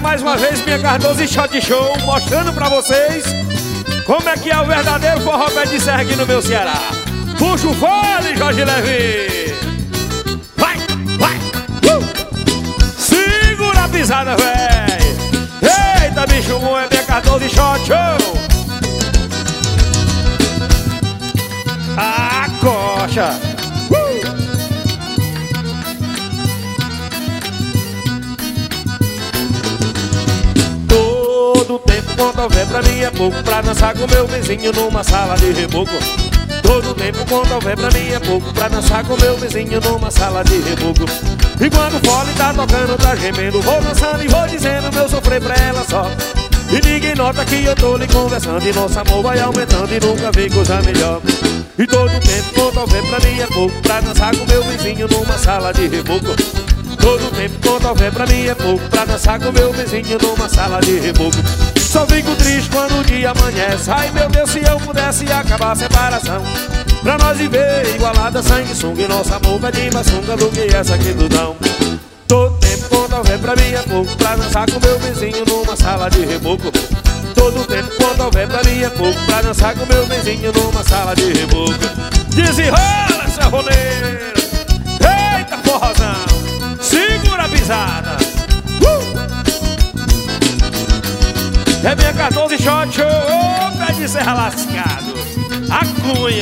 mais uma vez minha Cardoso e Shot Show, mostrando pra vocês como é que é o verdadeiro forró pé de serra aqui no meu Ceará. Puxa o fole, Jorge Levi. Vai, vai. Segura a pisada, véi. Eita, bicho bom, é minha Cardoso e Shot Show. A coxa. Todo tempo quando houver pra mim é pouco pra dançar com meu vizinho numa sala de reboco. Todo tempo quando houver pra mim é pouco pra dançar com meu vizinho numa sala de reboco. E quando o fole tá tocando, tá gemendo, vou dançando e vou dizendo meu sofrer pra ela só. E ninguém nota que eu tô lhe conversando e nosso amor vai aumentando e nunca vem coisa melhor. E todo tempo quando houver pra mim é pouco pra dançar com meu vizinho numa sala de reboco. Todo tempo quando houver pra mim é pouco pra dançar com meu vizinho numa sala de reboco. Só fico triste quando o dia amanhece. Ai meu Deus, se eu pudesse acabar a separação, pra nós viver igualada, sanguessuga, e nosso amor vai de mais sunga do que essa aqui do não. Todo tempo quando houver pra mim é pouco pra dançar com meu vizinho numa sala de reboco. Todo tempo quando houver pra mim é pouco pra dançar com meu vizinho numa sala de reboco. Desenrola, sanfoneiro. Eita, forrozão. Segura a pisada. É minha Cardoso e Shot Show. Ô, pé de serra lascado. A cunha.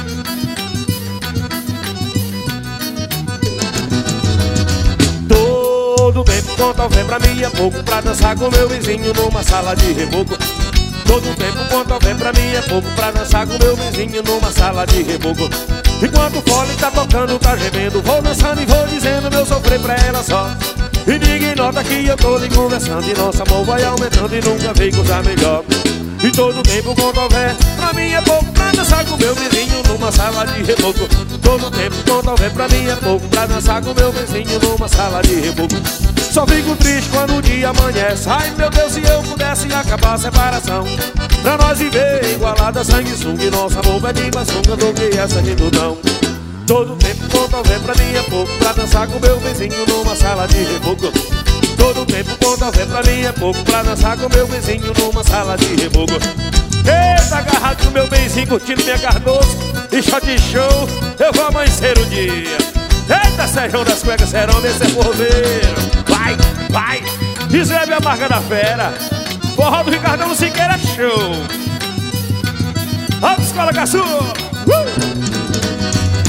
Todo tempo quando houver pra mim é pouco pra dançar com meu vizinho numa sala de reboco. Todo tempo quando houver pra mim é pouco pra dançar com meu vizinho numa sala de reboco. Enquanto o fole tá tocando, tá gemendo, vou dançando e vou dizendo meu sofrer pra ela só. E ninguém nota que eu tô lhe conversando e nosso amor vai aumentando e nunca vem coisa melhor. E todo tempo quando houver pra mim é pouco pra dançar com meu vizinho numa sala de reboco. Todo tempo quando houver pra mim é pouco pra dançar com meu vizinho numa sala de reboco. Só fico triste quando o dia amanhece. Ai meu Deus, se eu pudesse acabar a separação, pra nós viver igualada, sanguessuga, e nosso amor vai de mais sunga do que essa de não. Todo tempo quando houver pra mim é pouco pra dançar com meu vizinho numa sala de reboco. Todo tempo quando houver pra mim é pouco pra dançar com meu vizinho numa sala de reboco. Eita, agarrado com meu benzinho, curtindo minha Cardoso e Shot Show, eu vou amanhecer o dia. Eita, Sérgio das Cuecas, serão desse forrozeiro. Vai, vai, escreve a marca da fera. Forró do Ricardão Siqueira Show. Alta Escola Caçula.